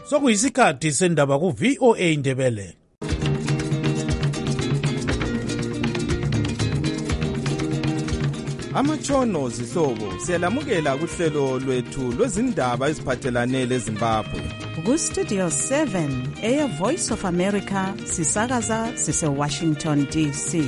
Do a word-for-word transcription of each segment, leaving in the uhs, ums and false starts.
sokuyisikhathi sendaba ku-V O A Ndebele. Amatshono zihlobo siyalamukela kuhlelo lwethu lwezindaba eziphathelane leZimbabwe. Ku-Studio seven, Air Voice of America, sisakaza sise-Washington D C.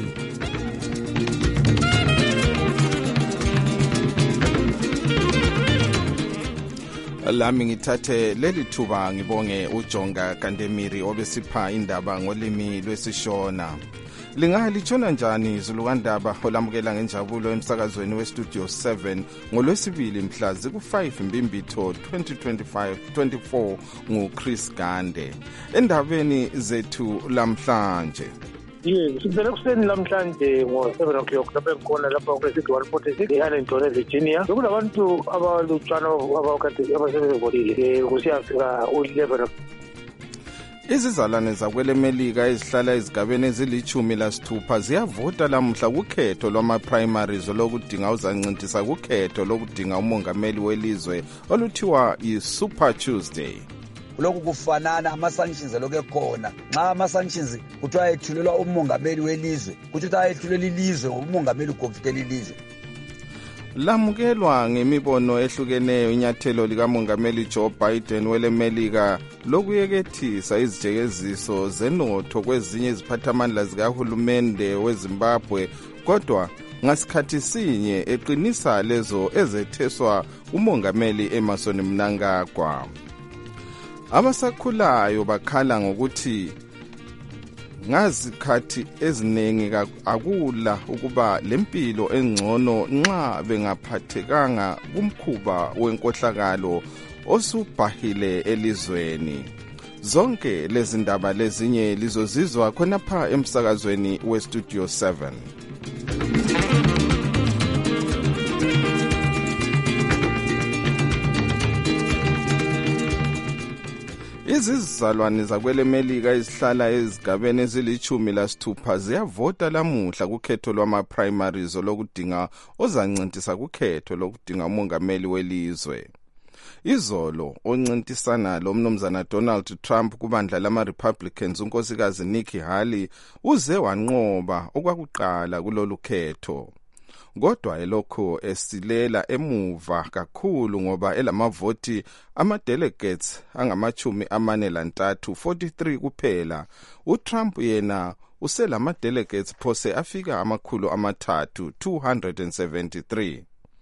Lami ngithathe leli thuba ngibonge uJonga Kandemiri obesipha indaba ngolimi lwesishona. Lingalitshona njani izulukandaba olamukela ngenjabulo emsakazweni weStudio seven ngolwesibili mhla ziku-five Mbimbitho twenty twenty-five twenty-four nguChris Gande. Endabeni zethu lamhlanje. Yes, sibele kuseni lamhlanje ngo-seven o'clock lapho engikhona lapho kwesigidi one forty-six e-Arlington, Virginia. Bekulabantu abalutshwana abakade abasebevolile kusiyafika u-eleven. Izizalwane zakwele Melika ezihlala ezigabeni ezilithumi lasithupha ziyavota lamhla kukhetho lwama-primaries lokudinga uzancintisa kukhetho lokudinga umongameli welizwe oluthiwa yi-Super Tuesday. Lokhu kufanana ama-sanctions lokho ekhona nxa ama-sanctions kuthiwa ethulelwa umongameli welizwe kuthi ukuthi ayethulela ilizwe umongameli ugobhitela ilizwe. Lamukelwa ngemibono ehlukeneyo inyathelo likamongameli Joe Biden wele Melika lokuyekethisa izijekeziso zenotho kwezinye iziphathamandla zikahulumende weZimbabwe, kodwa ngasikhathi sinye eqinisa lezo ezetheswa umongameli Emmerson Mnangagwa. Abasakhulayo bakhala ngokuthi ngazikhathi eziningi akula ukuba lempilo engcono nxa bengaphathekanga kumkhuba wenkohlakalo osubhahile elizweni. Zonke lezi ndaba lezinye lizozizwa khonapha emsakazweni weStudio seven. Izizalwane zakwele Melika ezihlala ezigabeni ezilithumi lasithupha ziyavota lamuhla kukhetho lwama-primaries lokudinga ozancintisa kukhetho lokudinga umongameli welizwe. Izolo oncintisana lo mnumzana Donald Trump kubandla lama-Republicans unkosikazi Nikki Haley uze wanqoba okwakuqala kulolu khetho. Kodwa elokho esilela emuva kakhulu ngoba elamavoti ama-delegates angamachumi amane lantathu forty-three kuphela. uTrump yena uselama-delegates phose afika amakhulu amathathu two hundred seventy-three.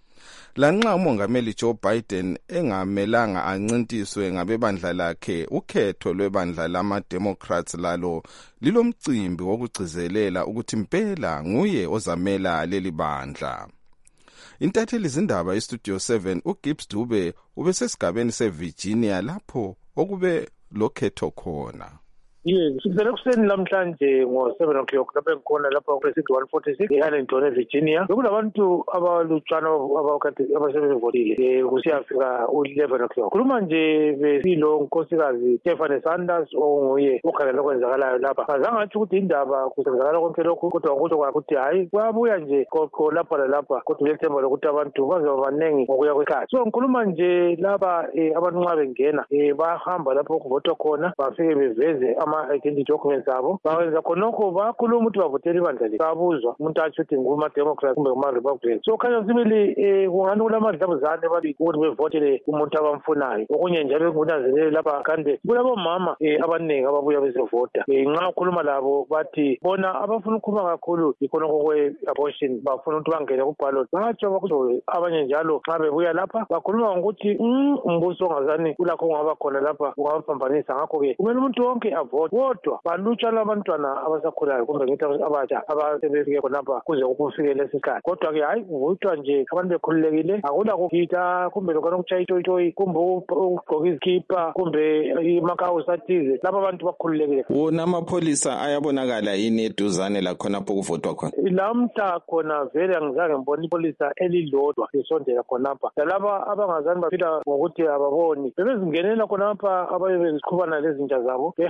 Lanxa umongameli Joe Biden engamelanga ancintiswe ngabebandla lakhe, ukhetho lwebandla lama-Democrats lalo lilomcimbi wokugcizelela ukuthi impela nguye ozamela leli bandla. Intatheli zindaba iStudio seven uGibbs Dube ubesesigabeni seVirginia lapho okube lokhetho khona. Yes, sibele kuseni lamhlanje ngo-seven o'clock lapho engikhona lapho kwesigidi one forty-six e-Arlington, Virginia. Bekulabantu abalutshwana abakade abasebevolile kusiyafika u-eleven o'clock. Khuluma nje besilo unkosikazi Stephanie Sanders onguye okhangela okwenzakalayo lapha. Azange athi ukuthi indaba kusenzakala konke lokhu, kodwa ngokusho kwakhe ukuthi hayi kuyabuya nje kokho lapha lalapha, kodwa ulethemba lokuthi abantu bazoba baningi ngokuya kwesikhathi. So ngikhuluma nje laba abantu nxa bengena bahamba lapho kuvotwa khona bafike beveze ama identity documents abo bawenza khonokho bakhuluma ukuthi bavotela ibandla lethu. Babuzwa umuntu athi ukuthi nguma-Democrats kumbe kuma-Republicans. So khanya sibili kungani kulamadlabuzane babili ukuthi bevotele umuntu abamfunayo. Okunye njalo engunanzelele lapha kanti kulabomama abaningi ababuya bezovota. Nxa ukhuluma labo bathi bona abafuna ukukhuluma kakhulu ikhonokho kwe-abortion bafuna ukuthi bangene kubhalot. Batsho bakuthi abanye njalo nxa bebuya lapha bakhuluma ngokuthi umbuso ongazani kulakho ungaba khona lapha ungabaphambanisa. Ngakho-ke kumele umuntu wonke avote, kodwa balutshwana abantwana abasakhulayo kumbe ngithi abatsha abasebefike khonapha kuze kufike lesi sikhathi. Kodwa-ke hayi kuvutwa nje abantu bekhululekile, akula kugida kumbe lokhona ukutshaya itoyitoyi kumbe ukugqoka izikipa kumbe imakawusi athize. Lapha abantu bakhululekile. Wona amapholisa ayabonakala yini eduzane lakhonapho kuvotwa khona? Lamhla khona vele angizange ngibona ipholisa elilodwa lisondela khonapha. Lalaba abangazani baphila ngokuthi ababoni bebezingenela khonapha abaye beziqhubana lezinja zabo behamba umuntu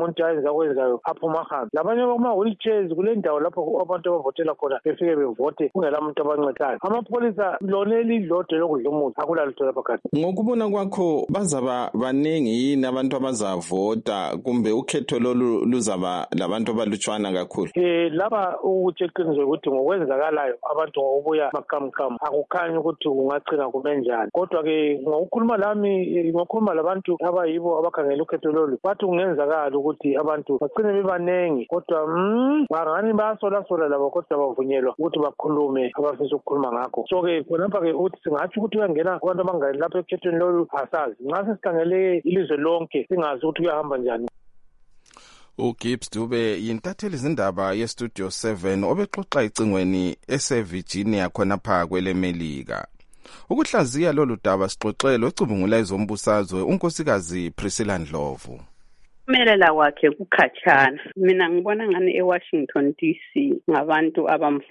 umuntu ayenza kwenzayo aphuma hambi. Labanye bakuma-wheelchairs kule ndawo lapho abantu abavotela khona befike bevote kungela muntu abancedayo. Amapholisa lona elilodwa lokudla umuntu akulalutho lapha kade. Ngokubona kwakho bazaba baningi yini abantu abazavota kumbe ukhetho lolu luzaba labantu abalutshwana kakhulu? Eh laba ukuthi eqiniswe ukuthi ngokwenzakalayo abantu ngokubuya makamkam akukhanyi ukuthi kungagcina kubenjani. Kodwa ke ngokukhuluma lami ngokukhuluma labantu abayibo abakhangela ukhetho lolu bathi kungenzakala ukuthi abantu bagcine bebanengi kodwa mm bangani basola sola labo kodwa bavunyelwa ukuthi bakhulume abafisa ukukhuluma ngakho. So ke khonapha ke uthi singathi ukuthi uyangena abantu abangani lapha ekhethweni lolu asazi. Nxa sesikhangele ilizwe lonke singazi ukuthi kuyahamba njani. uGibbs Dube yintatheli izindaba yeStudio seven obexoxa icingweni eseVirginia khonapha kwelemelika. Ukuhlaziya lolu daba sixoxele ocubungula izombusazwe unkosikazi Priscilla Ndlovu. Melela wakhe kukhatshana. Mina ngibona ngani eWashington D C ngabantu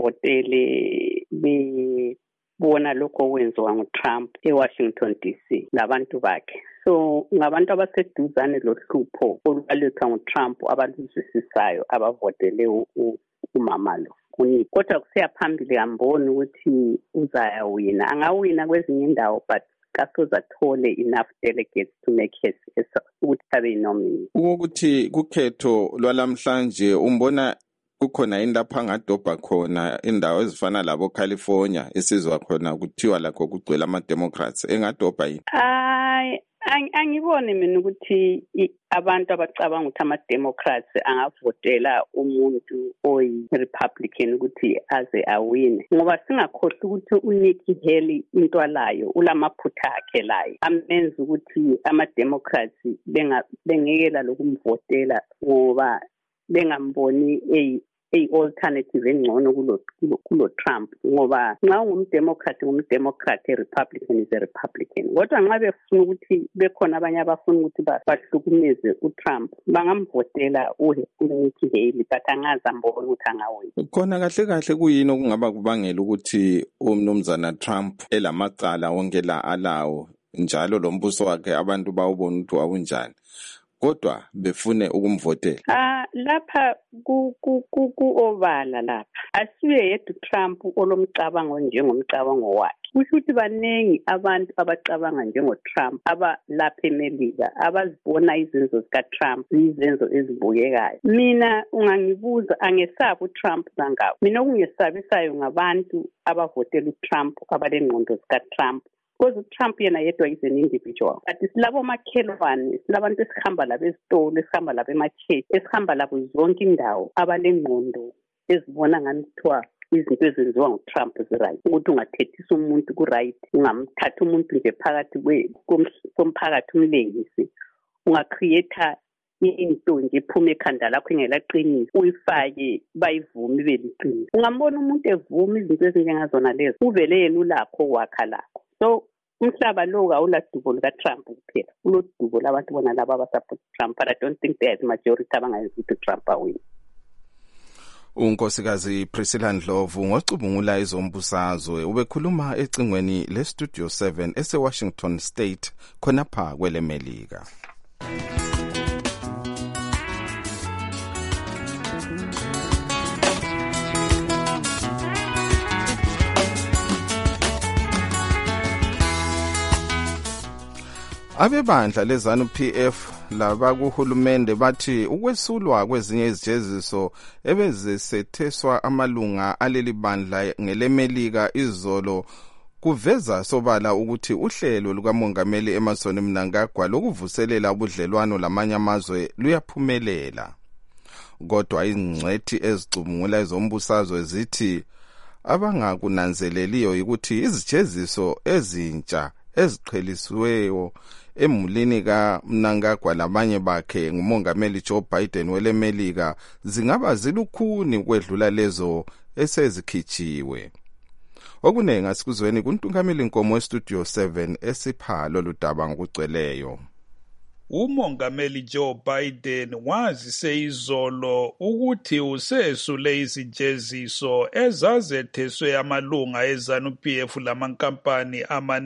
abamvotele be bona lokho kwenziwa nguTrump eWashington D C labantu bakhe. So ngabantu abaseduzane lohlupho olwalethwa nguTrump abaluzwisisayo abavotele umama lo. Kodwa kusiya phambili amboni ukuthi uzayawina. Angawina kwezinye indawo but kasoza thole enough delegates to make his ukuthi abe nominee. Ukuthi kukhetho lwalamhlanje umbona kukhona indapha ngadobha khona indawo ezifana labo California esizwa khona kuthiwa lakho kugcwele ama Democrats engadobha yini? Ay angibone mina ukuthi abantu abacabanga ukuthi ama Democrats angavotela umuntu oyi Republican ukuthi aze awine ngoba singakhohle ukuthi uNikki Haley into alayo ulamaphutha akhe layo amenza ukuthi ama Democrats benga bengekela lokumvotela ngoba bengamboni a a alternative engcono kulo kulo Trump ngoba nxa ungumdemocrat ngumdemocrat a Republican is a Republican kodwa nxa befuna ukuthi bekhona abanye abafuna ukuthi bahlukumeze uTrump bangamvotela uNikki Haley but angazi ambona ukuthi angawina. Khona kahle kahle kuyini okungaba kubangela ukuthi umnumzana Trump elamacala wonke la alawo njalo lombuso wakhe abantu bawubona ukuthi awunjani kodwa befune ukumvotela? Ah lapha ku ku ku ovala lapha asibe yedwa Trump olomcabango njengomcabango wakhe. Kusho ukuthi banengi abantu abacabanga njengoTrump aba lapha eMelika abazibona izenzo zikaTrump izenzo ezibukekayo. Mina ungangibuza angesabi uTrump kangako. Mina okungesabisayo ngabantu abavotela uTrump abalengqondo zikaTrump. Because uTrump yena yedwa is an individual. But silabo makhelwane, silabantu esihamba labo ezitolo, esihamba labo emachechi, esihamba labo zonke indawo abalengqondo ezibona ngani kuthiwa izinto ezenziwa nguTrump ziright. Ukuthi ungathethisa umuntu ku-right, ungamthatha umuntu nje phakathi komphakathi umlengisi. Ungacreate into nje iphume ekhanda lakho engelaqinisa uyifake bayivume ibe liqiniso. Ungambona umuntu evuma izinto ezinjengazona lezo uvele yena ulakho wakha lakho. So umhlaba lo awuladubo likaTrump kuphela ulodubo labantu bona laba abasupport Trump but I don't think there is majority abangayenza ukuthi Trump awine. Unkosikazi Priscilla Ndlovu ngocubungula izombusazwe ubekhuluma ecingweni leStudio seven eseWashington State khonapha kwelemelika. Abebandla lezanu P F laba kuhulumende bathi ukwesulwa kwezinye izijeziso ebezisetheswa amalunga aleli bandla ngelemelika izolo kuveza sobala ukuthi uhlelo lukamongameli Emmerson Mnangagwa lokuvuselela ubudlelwano lamanye amazwe luyaphumelela. Kodwa ingcwethi ezicubungula ezombusazwe zithi abangakunanzeleliyo ukuthi izijeziso ezintsha eziqhelisiweyo emulini kaMnangagwa labanye bakhe ngumongameli Joe Biden welemelika zingaba zilukhuni kwedlula lezo esezikhijiwe. Okunengi asikuzweni kuntungameli Nkomo weStudio seven esipha lolu daba ngokugcweleyo. Umongameli Joe Biden wazise izolo ukuthi usesule izijeziso ezazetheswe amalunga eZanu-P F lamankampani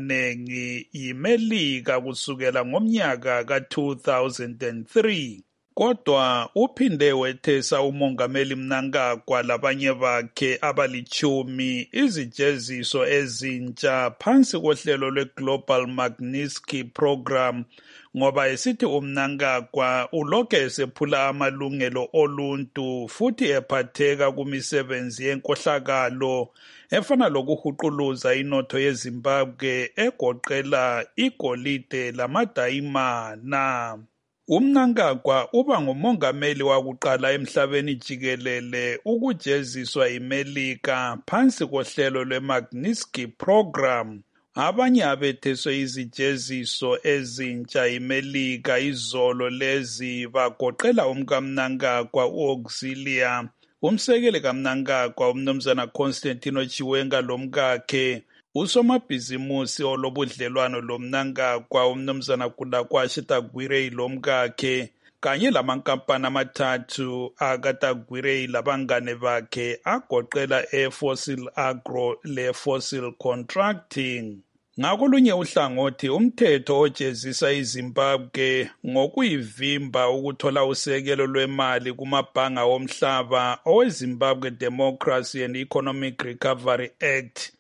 amanengi imelika kusukela ngomnyaka ka two thousand three. kodwa uphinde wethesa umongameli Mnangagwa labanye bakhe abalichumi izijeziso ezintsha phansi kohlelo lwe-Global Magnitsky Program ngoba esithi uMnangagwa ulokhu esephula amalungelo oluntu futhi ephatheka kumisebenzi yenkohlakalo efana lokuhuquluza inotho yeZimbabwe egoqela igolide lamadayimana. uMnangagwa uba ngumongameli wakuqala emhlabeni jikelele ukujeziswa iMelika phansi kohlelo lwe-Magnitsky Program. Abanye abetheswe izijeziso ezintsha iMelika izolo lezi bagoqela umkaMnangagwa u-Auxilia, umsekeli kaMnangagwa umnumzana Constantino Chiwenga lomkakhe, usomabhizimusi olobudlelwano lomnangagwa umnumzana Kulakwashe Tagwirei lomkakhe kanye lamankampani amathathu akaTagwirei labangane bakhe agoqela eFossil Agro leFossil Contracting. Ngakolunye uhlangothi umthetho ojezisa iZimbabwe ngokuyivimba ukuthola usekelo lwemali kumabhanga omhlaba oweZimbabwe Democracy and Economic Recovery Act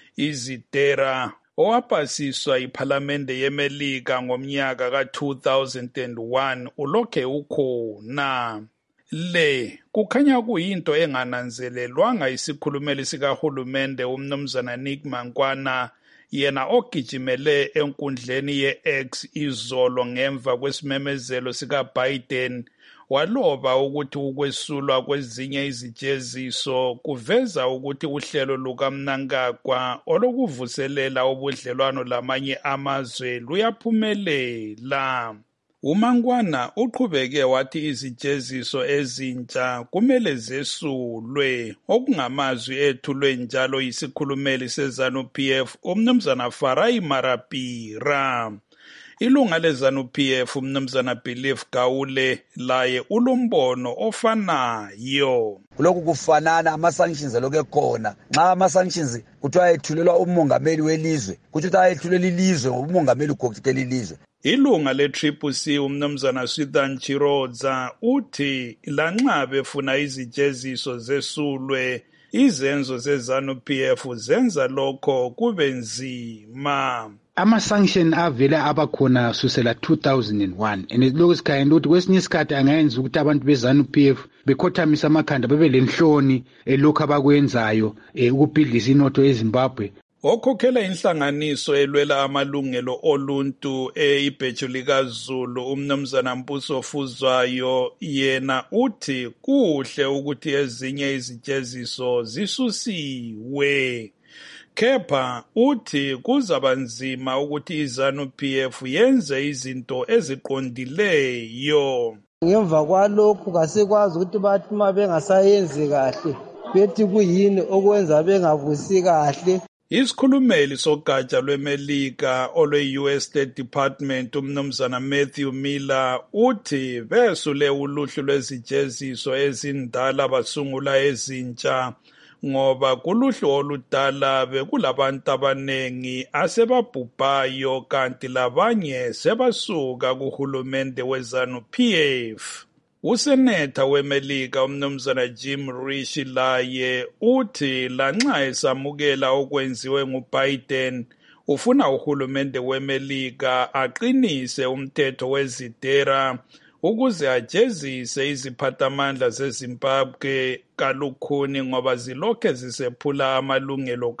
izidera owapasiswa iPhalamende yeMelika ngomnyaka ka two thousand one ulokhe ukhona. Le kukhanya kuyinto engananzelelwanga isikhulumeli sikahulumende umnumzana Nick Mankwana, yena ogijimele enkundleni ye-X izolo ngemva kwesimemezelo sikaBiden waloba ukuthi ukwesulwa kwezinye izijeziso kuveza ukuthi uhlelo lukaMnangagwa olokuvuselela ubudlelwano lamanye amazwe luyaphumelela. uMankwana uqhubeke wathi izijeziso ezintsha kumele zesulwe, okungamazwi ethulwe njalo yisikhulumeli seZanu-P F umnumzana Farai Marapira. Ilunga leZanu-P F umnumzana Belief Gawule laye ulombono ofanayo. Kulokhu kufanana ama-sanctions lokho khona. Nxa ama-sanctions kuthiwa ethulelwa umongameli welizwe, kuthi ukuthi ayethulelwa ilizwe ngoba umongameli ugoqela ilizwe. Ilunga le-Triple C umnumzana Swithan Chirodza uthi lanxa befuna izijeziso zesulwe, izenzo zeZanu-P F zenza lokho kube nzima. Ama-sanction avele abakhona susela two thousand one and lokhu sikhayenda ukuthi kwesinye isikhathi angayenza ukuthi abantu beZanu-P F bekhothamisa amakhanda bebe lenhloni elokhu abakwenzayo ukubhidlisa inotho yeZimbabwe. Okhokhela inhlanganiso elwela amalungelo oluntu eibheju likaZulu umnumzana Mpuso Fuzwayo yena uthi kuhle ukuthi ezinye izijeziso zisusiwe. Kepha uthi kuzaba nzima ukuthi iZanu-P F yenze izinto eziqondileyo. Ngemva kwalokhu kasikwazi ukuthi bathi uma bengasayenzi kahle bethi kuyini okwenza bengavusi kahle. Isikhulumeli sogatsha lweMelika olwe-U S State Department umnumzana Matthew Miller uthi besule uluhlu lwezijeziso ezindala basungula ezintsha ngoba kuluhlu oludala bekulabantu abanengi asebabhubhayo kanti labanye sebasuka kuhulumende weZanu-P F. Useneta weMelika umnumzana Jim Risch laye uthi lanxa esamukela okwenziwe nguBiden ufuna uhulumende weMelika aqinise umthetho wezidera ukuze ajezise iziphathamandla zeZimbabwe kalukhuni ngoba zilokhe zisephula amalungelo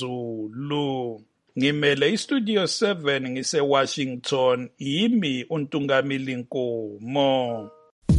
kaZulu. Ngimele iStudio seven ngise-Washington, yimi uNtungamili Nkomo.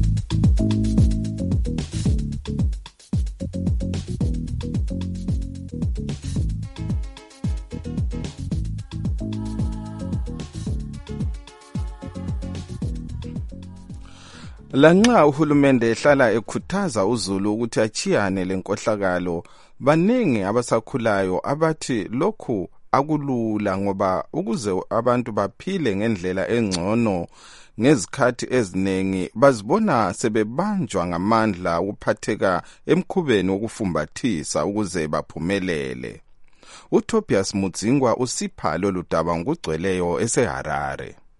Lanxa uhulumende ehlala ekhuthaza uZulu ukuthi achiyane lenkohlakalo, baningi abasakhulayo abathi lokhu akulula ngoba ukuze abantu baphile ngendlela engcono ngezikhathi eziningi bazibona sebebanjwa ngamandla ukuphatheka emkhubeni wokufumbathisa ukuze baphumelele. uTobias Mudzingwa usipha lolu daba ngokugcweleyo eseHarare.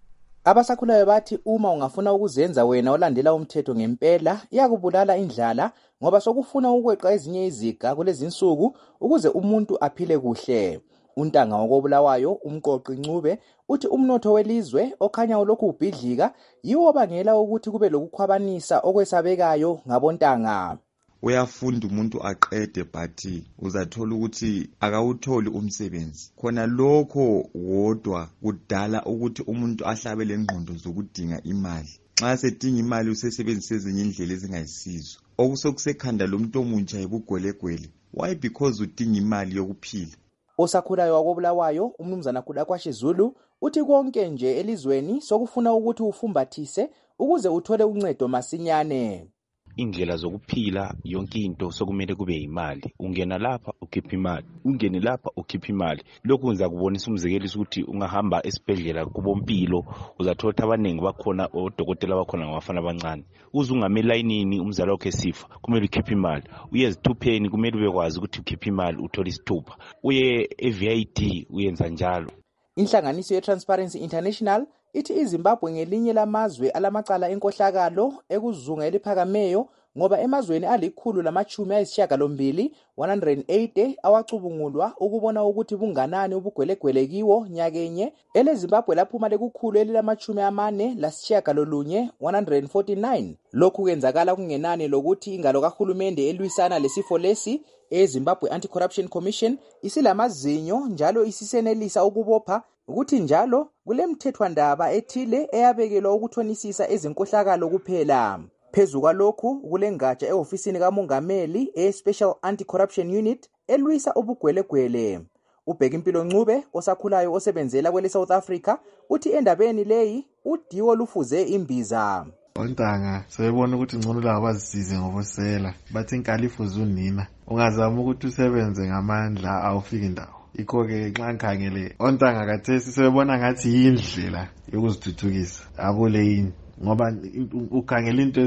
Abasakhulayo bathi uma ungafuna ukuzenza wena olandela umthetho ngempela iyakubulala indlala ngoba sokufuna ukweqa ezinye iziga kulezi insuku ukuze umuntu aphile kuhle. Untanga wakobulawayo umqoqi Ncube uthi umnotho welizwe okhanya ulokhu ubhidlika yiwo bangela ukuthi kube lokukhwabanisa okwesabekayo ngabontanga. Uyafunda umuntu aqede but uzathola ukuthi akawutholi umsebenzi. Khona lokho wodwa kudala ukuthi umuntu ahlabele ingqondo zokudinga imali. Nxa sedinga imali usesebenzisa ezinye indlela ezingayisizo. Okusokusekhanda lo muntu omuntsha ebugwelegwele. Why? Because udinga imali yokuphila. Osakhulayo wakobulawayo umnumzana Kudakwashi Zulu uthi konke nje elizweni sokufuna ukuthi ufumbathise ukuze uthole uncedo masinyane. Indlela zokuphila yonke into sokumele kube imali. Ungena lapha ukhipha imali, ungene lapha ukhipha imali. Lokhu ngiza kubonisa umzekeliso ukuthi ungahamba esibhedlela kubompilo uzathola abaningi bakhona odokotela bakhona ngabafana abancane. Uze ungame layinini umzalo wakhe sifa kumele ukhipha imali. Uye ezithupheni kumele ubekwazi ukuthi ukhipha imali uthola isithupha. Uye e-V I D uyenza njalo. Inhlanganiso ye-Transparency International ithi iZimbabwe ngelinye lamazwe alamacala enkohlakalo ekuzunga eliphakameyo ngoba emazweni alikhulu lamachumi ayisishiyagalombili one hundred eighty awacubungulwa ukubona ukuthi bunganani ubugwelegwele kiwo nyakenye. EleZimbabwe laphuma lekukhulu elilamachumi amane lasishiyagalolunye one hundred forty-nine. Lokhu kwenzakala kungenani lokuthi ingalo kahulumende elwisana lesifo lesi eZimbabwe Anti-Corruption Commission isilamazinyo njalo isisenelisa ukubopha ukuthi njalo kulemthethwandaba ethile eyabekelwa ukuthonisisa ezinkohlakalo kuphela. Phezu kwalokhu kulengatsha ehofisini kamongameli e-Special Anti-Corruption Unit elwisa ubugwelegwele. uBhekimpilo Ncube osakhulayo osebenzela kwele South Africa uthi endabeni leyi udiwo lufuze imbiza. Ontanga sebona ukuthi ngcono la bazisize ngobosela bathi inkalifuza unina ungazama ukuthi usebenze ngamandla awufiki indawo. Ikho ke nxa ngikhangele ontanga kathesi sebona ngathi yindlela yokuzithuthukisa abule yini ngoba ukhangela into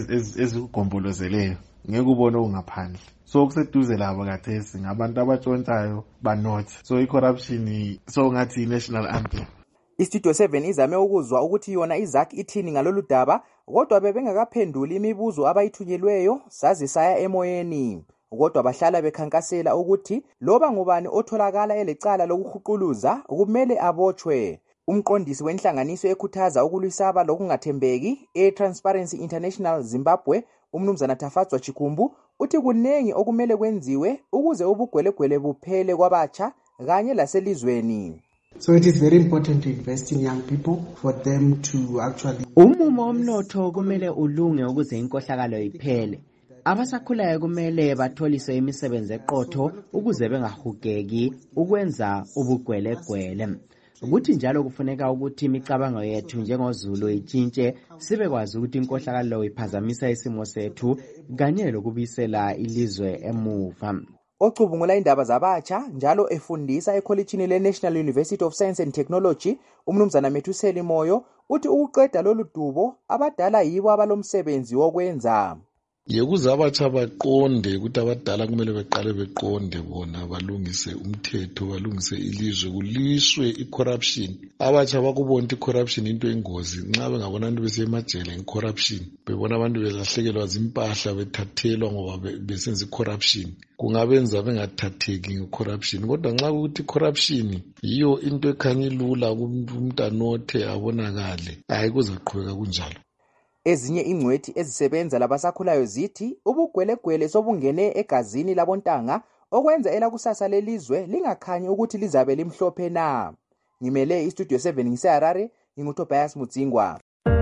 ezigombolozeleyo ngeke ubone ungaphandle. So kuseduze labo kathesi ngabantu abatshontayo banothi. So i-corruption so ngathi national anthem. Istudio seven izame ukuzwa ukuthi yona iZak ithini ngalolu daba kodwa bebengakaphenduli imibuzo abayithunyelweyo saze saya emoyeni. Kodwa bahlala bekhankasela ukuthi loba ngubani otholakala elecala lokuhuquluza kumele abotshwe. Umqondisi wenhlanganiso ekhuthaza ukulwisaba lokungathembeki e-Transparency International Zimbabwe umnumzana Tafadzwa Chikumbu uthi kunengi okumele kwenziwe ukuze ubugwelegwele buphele kwabatsha kanye laselizweni. So it is very important to invest in young people for them to actually umumo omnotho kumele ulunge ukuze inkohlakalo iphele. Abasakhulayo kumele batholiswe imisebenzi eqotho ukuze bengahugeki ukwenza ubugwelegwele. Ukuthi njalo kufuneka ukuthi imicabango yethu njengoZulu itshintshe sibe kwazi ukuthi inkohlakalo iphazamisa isimo sethu kanye lokubisela ilizwe emuva. Ocubungula indaba zabatsha njalo efundisa ekolitshini le-National University of Science and Technology umnumzana Methuseli Moyo uthi ukuqeda lolu dubo abadala yibo abalomsebenzi wokwenza. Yekuze abatsha baqonde ukuthi abadala kumele beqale beqonde bona balungise umthetho balungise ilizwe kuliswe icorruption. Abatsha bakubona icorruption into engozi nxa bengabona abantu besemajele ngecorruption bebona abantu belahlekelwa zimpahla bethathelwa ngoba besenza icorruption kungabenza bengathatheki ngecorruption. Kodwa nxa ukuthi icorruption yiyo into ekhanya ilula umuntu anothe abonakale hayi kuzaqhubeka kunjalo. Ezinye ingcwethi ezisebenza labasakhulayo zithi ubugwelegwele sobungene egazini labontanga okwenza elakusasa lelizwe lingakhanyi ukuthi lizabe limhlophe na. Ngimele iStudio seven ngiseHarare nginguTobias Mudzingwa.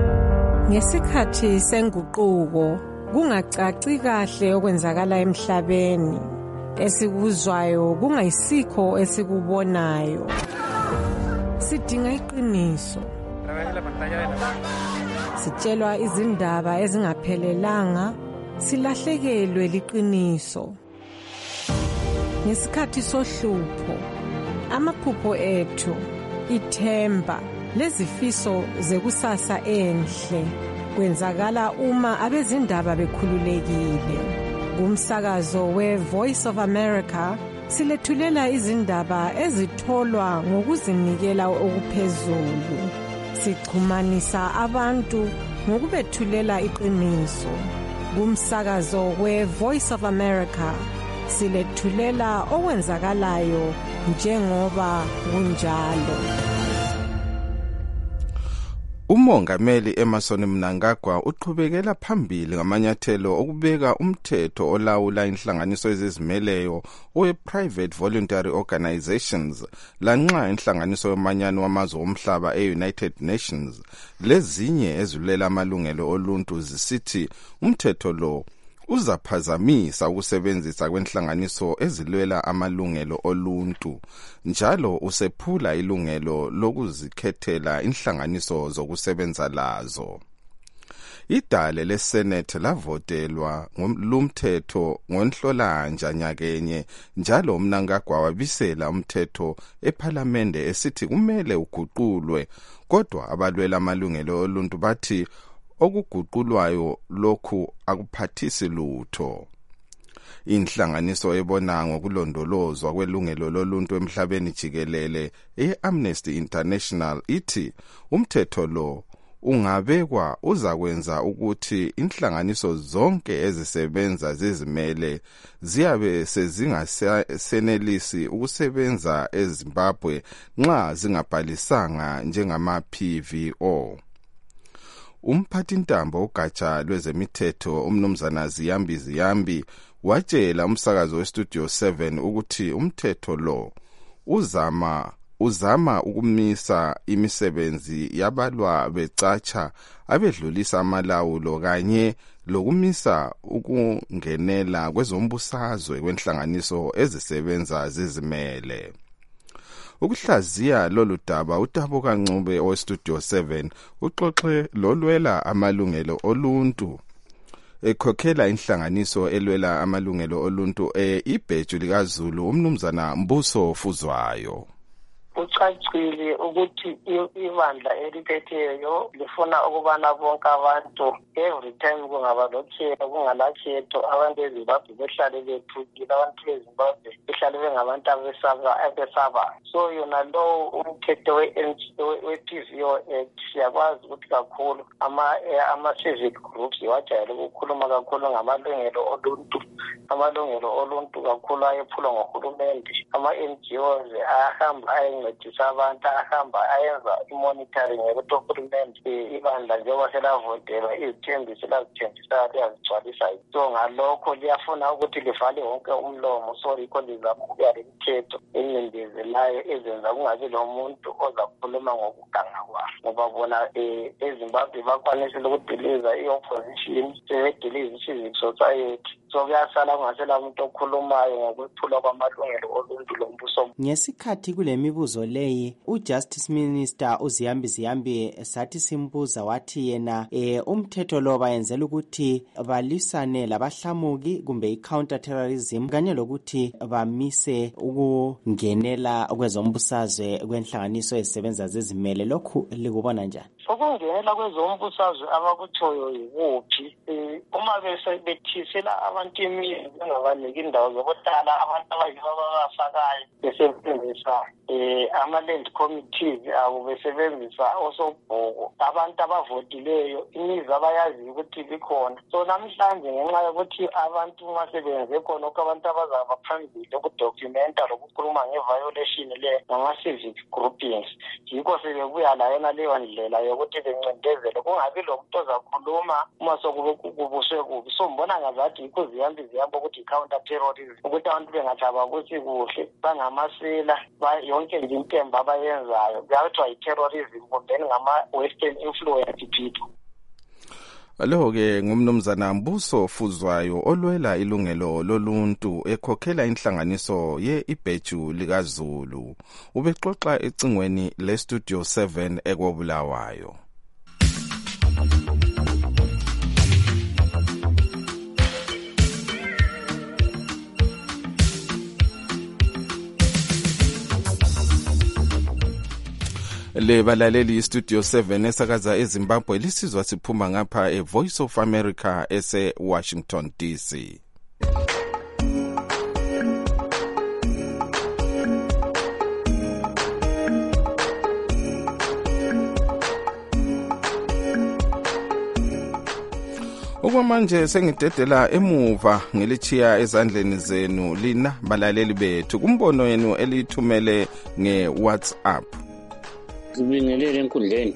Ngesikhathi senguquko kungacaci kahle okwenzakala emhlabeni esikuzwayo kungayisikho esikubonayo. Sidinga iqiniso. Sitshelwa izindaba ezingaphelelanga silahlekelwe liqiniso. Ngesikhathi sohlupho amaphupho ethu ithemba lezifiso zekusasa enhle kwenzakala uma abezindaba bekhululekile. Kumsakazo we-Voice of America silethulela izindaba ezitholwa ngokuzinikela okuphezulu. Sichumanisa abantu ngokubethulela iqiniso. Kumsakazo we Voice of America silethulela okwenzakalayo njengoba kunjalo. Umongameli Emmerson Mnangagwa uqhubekela phambili ngamanyathelo okubeka umthetho olawula inhlanganiso ezizimeleyo we-Private Voluntary Organizations lanxa inhlanganiso yomanyano wamazwe omhlaba e-United Nations lezinye ezilulela amalungelo oluntu zisithi umthetho lo uzaphazamisa ukusebenzisa kwenhlanganiso ezilwela amalungelo oluntu njalo usephula ilungelo lokuzikhethela inhlanganiso zokusebenza lazo. Idale leSenate lavotelwa ngomthetho ngonhlolanja nyakenye njalo Mnangagwa wabisela umthetho eParliamente esithi kumele uguqulwe kodwa abalwela amalungelo oluntu bathi okuguqulwayo lokhu akuphathisi lutho. Inhlanganiso ebona ngokulondolozwa kwelungelo loluntu emhlabeni jikelele e-Amnesty International ithi umthetho lo ungabekwa uzakwenza ukuthi inhlanganiso zonke ezisebenza zizimele ziyabe sezingasenelisi ukusebenza eZimbabwe nxa zingabhalisanga njengama-P V O. Umphathintambo ugatsha lwezemithetho umnumzana Ziyambi Ziyambi watshela umsakazo weStudio seven ukuthi umthetho lo uzama uzama ukumisa imisebenzi yabalwa becatsha abedlulisa amalawulo kanye lokumisa ukungenela kwezombusazwe kwenhlanganiso ezisebenza zizimele. Ukuhlaziya lolu daba uTabo Kancube oweStudio seven uxoxe lolwela amalungelo oluntu ekhokhela inhlanganiso elwela amalungelo oluntu e-Ibheju likaZulu umnumzana Mbuso Fuzwayo. Kucacile ukuthi ibandla eliphetheyo lifuna ukubana bonke abantu every time kungaba lokhetho kungalakhetho abantu eZimbabwe behlale bethukile, abantu beZimbabwe behlale bengabantu abesabayo. So yona lo umthetho we-P V O Act siyakwazi ukuthi kakhulu ama-civic groups wajayele ukukhuluma kakhulu ngamalungelo oluntu, amalungelo oluntu kakhulu ayephulwa ngohulumende. Ama-N G Os ahamba ayencedisa abantu, ahamba ayenza i-monitoring yokuthi uhulumende ibandla njengoba selavotelwa izithembiso elazithembisayo liyazigcwalisayo. So ngalokho liyafuna ukuthi livale wonke umlomo, so yikho lizama ukuya lemithetho encindezelayo ezenza kungabi lomuntu ozakhuluma ngokuganga kwakhe, ngoba bona eZimbabwe bakwanisile ukudiliza i-opposition, sebediliza i-civic society. So kuyasala kungasela umuntu okhulumayo ngokuphula kwamalungelo oluntu lombuso. Ngesikhathi kule mibuzo leyi uJustice Minister uZiyambi Ziyambi sathi simbuza wathi yena eh umthetho lo bayenzela ukuthi balisane labahlamuki kumbe i-counter terrorism kanye lokuthi bamise ukungenela kwezombusazwe kwenhlanganiso ezisebenza zizimele. Lokhu likubona njani? Ukungenela kwezombusazwe abakutshoyo yikuphi? Uma bese bethisela abantu imizi bengabaniki indawo zokuhlala abantu abasakayo besebenzisa ama-land committees abo besebenzisa osobhoko abantu abavotileyo imizi abayaziyo ukuthi bikhona. So namhlanje ngenxa yokuthi abantu uma sebenze khona okho abantu abazaba phambili ukudokumenta lokukhuluma nge-violation le ngama-civic groupings, yikho sebebuya layona leyo ndlela yokuthi bencindezele kungabi lo muntu ozakhuluma uma sokube kubuswe kubi. So mbona ngazathi yikho Ziyambi Ziyambi ukuthi i-counter terrorism, ukuthi abantu bengajababusi kuhle bangamasela yonke nje intemba abayenzayo kuyathiwa yi-terrorism kumbeni ngama-western influence people. Lo ke ngumnumzana Mbuso Fuzwayo olwela ilungelo loluntu ekhokhela inhlanganiso ye-Ibheju likaZulu. Ubexoxa ecingweni leStudio seven eKobulawayo. Le balaleli iStudio seven esakaza eZimbabwe lisizwa siphuma ngapha eVoice of America ese Washington D C. Okwamanje sengidedela emuva ngelichiya ezandleni zenu lina balaleli bethu kumbono yenu elithumele nge-WhatsApp. Sibingelele enkundleni.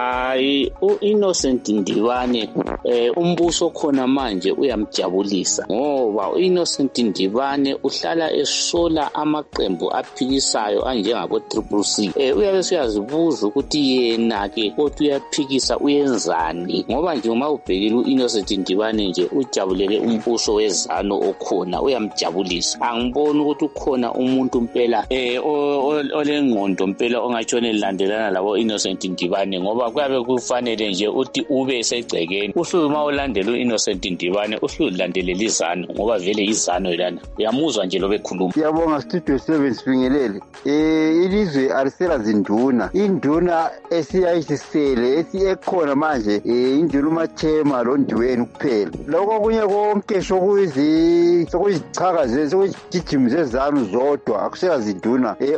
Hayi uInnocent Ndibane eh umbuso khona manje uyamjabulisa ngoba uInnocent Ndibane uhlala esola amaqembu aphikisayo anjengabo Triple C. Eh uyabe siyazibuza ukuthi yena ke kodwa uyaphikisa uyenzani ngoba nje uma ubhekile uInnocent Ndibane nje ujabulele umbuso wezano okhona uyamjabulisa. Angiboni ukuthi ukhona umuntu impela eh olengqondo impela ongatshona elandela labo Innocent Ndibane ngoba kuyabe kufanele nje uthi ube segcekeni uhluma ulandela uInnocent Ndibane uhlulandelela izano ngoba vele izano lana uyamuzwa nje lobe khuluma. Siyabonga Studio seven Sibingelele. Eh ilizwe arisela zinduna induna esiyayisisele esiyekhona manje eh induna uMathema lo Ndiweni kuphela lokho kunye konke sokuyizi sokuyichaka zezigijimi zezanu zodwa akusela zinduna eh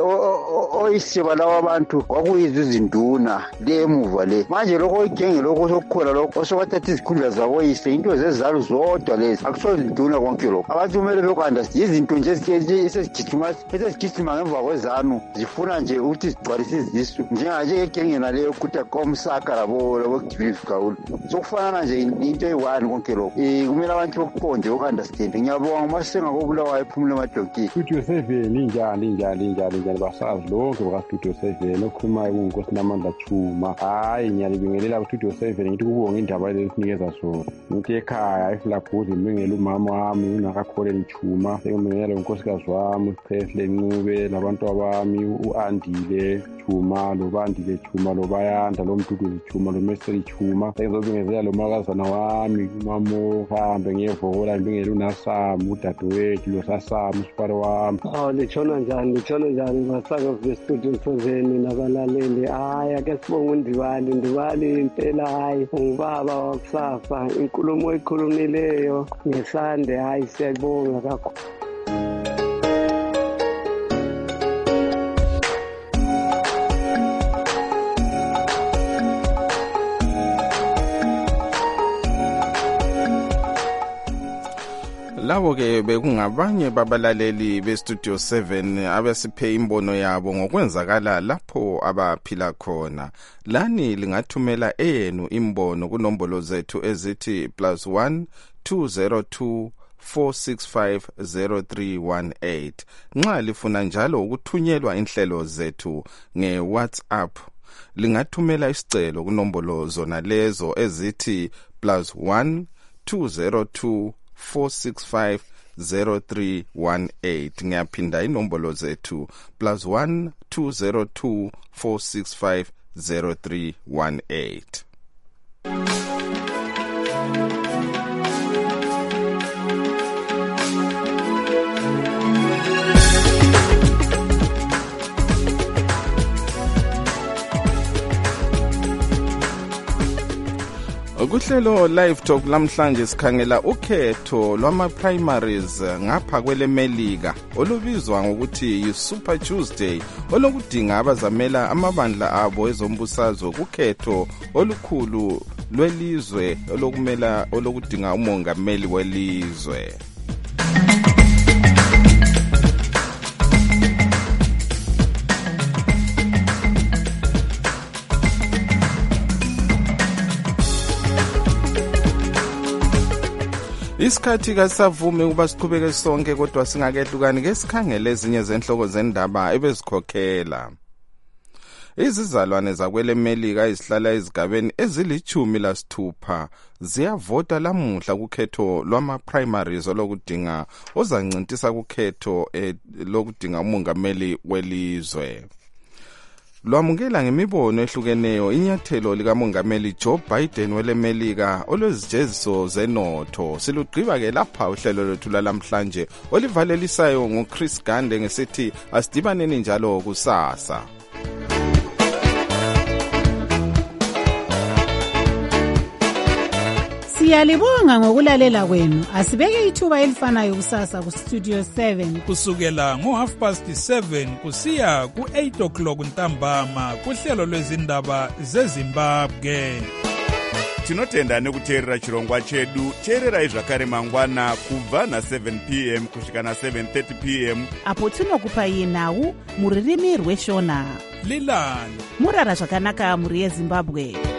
oyisiba lawa abantu kwakuyizi izinduna lemuva le manje lokho igenge lokho sokukhona lokho osokathatha izikhundla zakoyise into zezalo zodwa lezi akusozinduna konke lokho abantu kumele bekunderstand izinto nje esezigijima esezigijima ngemva kwezanu zifuna nje ukuthi zigcwalise izisu njenganje igenge naleyo ukuthi akomsaka labo lokugibisa kaulu sokufana nje into eyi-one konke lokho eh kumele abantu bokuqonde ukunderstand. Ngiyabonga masenga kobulawa ephumule emadonki. Studio seven injani injani injani injani basazi lonke baka Studio seven okhulumayo kunkosi namandla Chuma. Hayi ngiyalibingelela ku Studio seven ngithi kubonga indaba lesinikeza sona ngithi ekhaya iflabhuzi ngibingela umama wami unakakholeni Chuma ngibingela unkosikazi wami uChesle Ncube labantu abami uAndile Chuma lo Bandile Chuma lo Bayanda lo Mduduzi Chuma lo Meseli Chuma ngizobingezela lo makazana wami umamo hambe ngiyevola ngibingela uNasam udadewethu lo Sasam usiparo wami. Oh lichona njani lichona njani basaka ku Studio seven nabalaleli. Hayi ake sibonge uNdibane Ndibane impela hayi ngubaba wakusasa inkulumo oyikhulumileyo ngesande hayi siyabonga kakhulu. Labo ke bekungabanye babalaleli be Studio seven abasiphe imbono yabo ngokwenzakala lapho abaphila khona. Lani lingathumela eyenu imbono kunombolo zethu ezithi plus one two zero two four six five zero three one eight. Nxa lifuna njalo ukuthunyelwa inhlelo zethu nge-WhatsApp lingathumela isicelo kunombolo zona lezo ezithi plus one two zero two four six five zero three one eight. Ngiyaphinda inombolo zethu plus one two zero two four six five zero three one eight. Kuhlelo live talk lamhlanje sikhangela ukhetho lwama primaries ngapha kwele Melika olubizwa ngokuthi yi-Super Tuesday olokudinga abazamela amabandla abo ezombusazwe kukhetho olukhulu lwelizwe olokumela olokudinga umongameli welizwe. Isikhathi kasavumi ukuba siqhubeke sonke kodwa singakehlukani ke sikhangele ezinye zenhloko zendaba ebezikhokhela. Izizalwane zakwele Melika izihlala ezigabeni ezilichumi lasithupha ziyavota lamuhla kukhetho lwama primaries olokudinga ozancintisa kukhetho eh, lokudinga umongameli welizwe. Lwamukela ngemibono ehlukeneyo inyathelo likamongameli Joe Biden wele Melika olwezijeziso zenotho. Silugqiba ke lapha uhlelo lwethu lamhlanje olivalelisayo ngoChris Gande ngesithi asidibaneni njalo kusasa. Siyalibonga ngokulalela kwenu. Asibeke ithuba elifanayo kusasa ku Studio seven. Kusukela ngo half past seven kusiya ku eight o'clock ntambama kuhlelo lwezindaba zeZimbabwe. tinotenda nekuteerera chirongwa chedu. teererai zvakare mangwana kubva na-seven p m kusvika na-seven thirty p m apo tinokupai nhau muririmi rweshona. lilani murara zvakanaka muri yezimbabwe.